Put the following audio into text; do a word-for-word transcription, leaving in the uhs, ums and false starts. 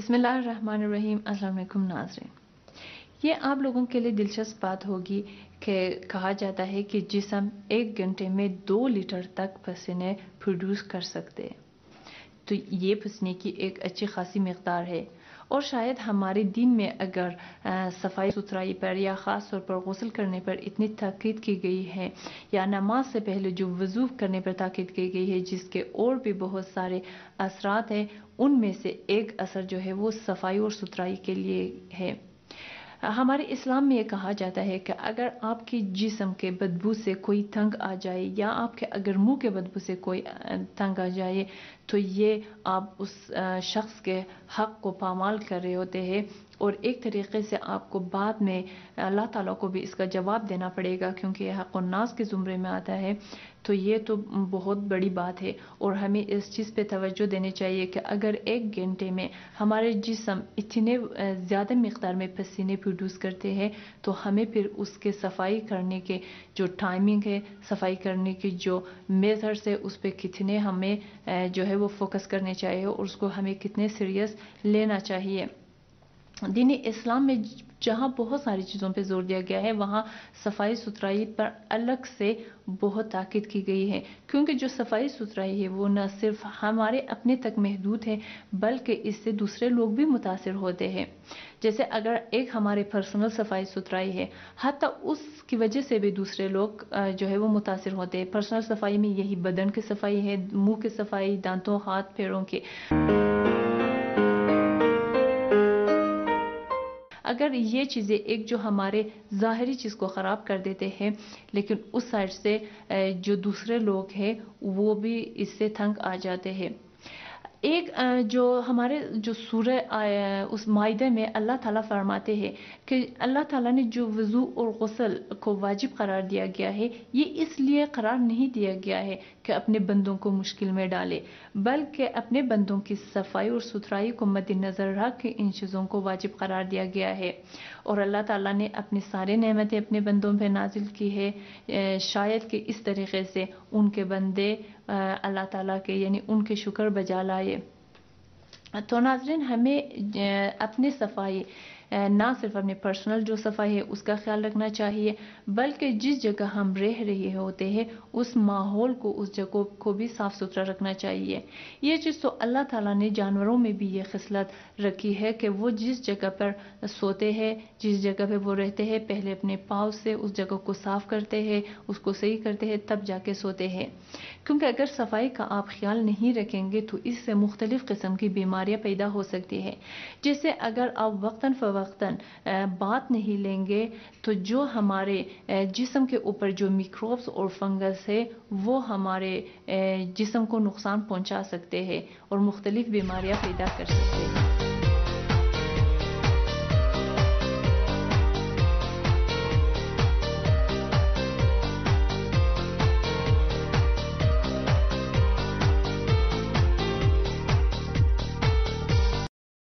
بسم اللہ الرحمن الرحیم۔ السلام علیکم ناظرین، یہ آپ لوگوں کے لیے دلچسپ بات ہوگی کہ کہا جاتا ہے کہ جسم ایک گھنٹے میں دو لیٹر تک پسینے پروڈیوس کر سکتے، تو یہ پسینے کی ایک اچھی خاصی مقدار ہے، اور شاید ہمارے دین میں اگر صفائی ستھرائی پر یا خاص طور پر غسل کرنے پر اتنی تاکید کی گئی ہے، یا نماز سے پہلے جو وضو کرنے پر تاکید کی گئی ہے جس کے اور بھی بہت سارے اثرات ہیں، ان میں سے ایک اثر جو ہے وہ صفائی اور ستھرائی کے لیے ہے۔ ہمارے اسلام میں یہ کہا جاتا ہے کہ اگر آپ کے جسم کے بدبو سے کوئی تنگ آ جائے، یا آپ کے اگر منہ کے بدبو سے کوئی تنگ آ جائے، تو یہ آپ اس شخص کے حق کو پامال کر رہے ہوتے ہیں، اور ایک طریقے سے آپ کو بعد میں اللہ تعالیٰ کو بھی اس کا جواب دینا پڑے گا، کیونکہ یہ حق الناس کے زمرے میں آتا ہے۔ تو یہ تو بہت بڑی بات ہے، اور ہمیں اس چیز پہ توجہ دینی چاہیے کہ اگر ایک گھنٹے میں ہمارے جسم اتنے زیادہ مقدار میں پسینے پروڈیوس کرتے ہیں، تو ہمیں پھر اس کے صفائی کرنے کے جو ٹائمنگ ہے، صفائی کرنے کی جو میتھڈس ہے، اس پہ کتنے ہمیں جو ہے وہ فوکس کرنے چاہیے، اور اس کو ہمیں کتنے سیریس لینا چاہیے۔ دین اسلام میں جہاں بہت ساری چیزوں پہ زور دیا گیا ہے، وہاں صفائی ستھرائی پر الگ سے بہت تاکید کی گئی ہے، کیونکہ جو صفائی ستھرائی ہے وہ نہ صرف ہمارے اپنے تک محدود ہے، بلکہ اس سے دوسرے لوگ بھی متاثر ہوتے ہیں۔ جیسے اگر ایک ہمارے پرسنل صفائی ستھرائی ہے، حتی اس کی وجہ سے بھی دوسرے لوگ جو ہے وہ متاثر ہوتے ہیں۔ پرسنل صفائی میں یہی بدن کی صفائی ہے، منہ کی صفائی، دانتوں، ہاتھ پیروں کی۔ اگر یہ چیزیں ایک جو ہمارے ظاہری چیز کو خراب کر دیتے ہیں، لیکن اس سائڈ سے جو دوسرے لوگ ہیں وہ بھی اس سے تنگ آ جاتے ہیں۔ ایک جو ہمارے جو سورہ اس مائدہ میں اللہ تعالیٰ فرماتے ہیں کہ اللہ تعالیٰ نے جو وضو اور غسل کو واجب قرار دیا گیا ہے، یہ اس لیے قرار نہیں دیا گیا ہے کہ اپنے بندوں کو مشکل میں ڈالے، بلکہ اپنے بندوں کی صفائی اور ستھرائی کو مد نظر رکھ کے ان چیزوں کو واجب قرار دیا گیا ہے۔ اور اللہ تعالیٰ نے اپنی سارے نعمتیں اپنے بندوں پہ نازل کی ہے، شاید کہ اس طریقے سے ان کے بندے اللہ تعالیٰ کے یعنی ان کے شکر بجا لائے۔ تو ناظرین، ہمیں اپنی صفائی نہ صرف اپنے پرسنل جو صفائی ہے اس کا خیال رکھنا چاہیے، بلکہ جس جگہ ہم رہ رہے ہوتے ہیں اس ماحول کو، اس جگہ کو بھی صاف ستھرا رکھنا چاہیے۔ یہ چیز تو اللہ تعالیٰ نے جانوروں میں بھی یہ خصلت رکھی ہے کہ وہ جس جگہ پر سوتے ہیں، جس جگہ پہ وہ رہتے ہیں، پہلے اپنے پاؤں سے اس جگہ کو صاف کرتے ہیں، اس کو صحیح کرتے ہیں، تب جا کے سوتے ہیں، کیونکہ اگر صفائی کا آپ خیال نہیں رکھیں گے تو اس سے مختلف قسم کی بیماریاں پیدا ہو سکتی ہیں۔ جیسے اگر آپ وقتاً فوقتاً بات نہیں لیں گے تو جو ہمارے جسم کے اوپر جو میکروبس اور فنگس ہے وہ ہمارے جسم کو نقصان پہنچا سکتے ہیں اور مختلف بیماریاں پیدا کر سکتے ہیں۔